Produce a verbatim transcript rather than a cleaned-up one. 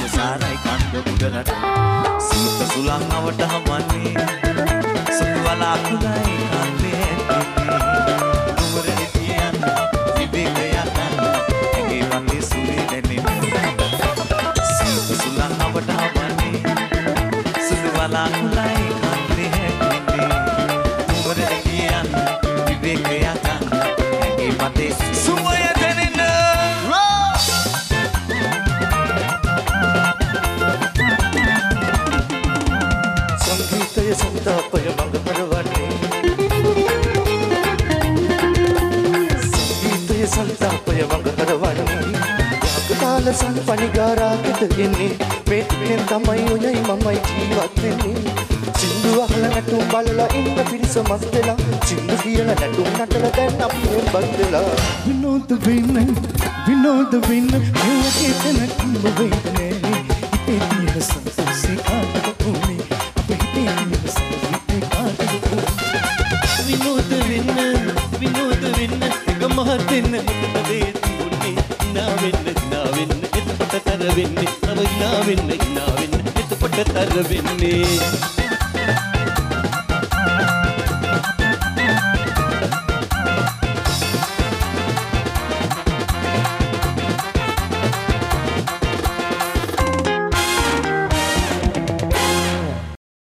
සාරයි කන්ද උඩරට සීත සුළං අවට හමන්නේ සුදු වලාකුලයි කන්දේ ඇතින්නේ නුවර එතියන් විවේකයක් ඇගේ වන්නේ සුලේ දැනෙන්නේ සීත සුළං අවට හමන්නේ සුදු වලාකුලයි කන්දේ ඇතින්නේ නුවර එතියන් විවේකයක් ඇගේ වන්නේ සුවය संतापय मंग करवाने संगीतय संतापय मंग करवाने यागताल संपनिगारा कितने मेट्टेन තමයි ඔයයි මමයි ජීවත් වෙන්නේ සින්දු අහලා නැටුම් බලලා ඉන්න පිරිස මස් වෙලා සින්දු කියන නැටුම් නටලා දැන් අපි උඹත් වෙලා විනෝද වෙන්න විනෝද වෙන්න මෙවගේ තැනක් උඹ වෙන්නේ ඉතින් තියෙන සංසසේ කාටද උනේ විනෝද වෙන්න විනෝද වෙන්න ගමහත් වෙන්න මොකද තිබුණේ නා වෙන්න නා වෙන්න එතකොට තර වෙන්නේ තව නා වෙන්න නා වෙන්න එතකොට තර වෙන්නේ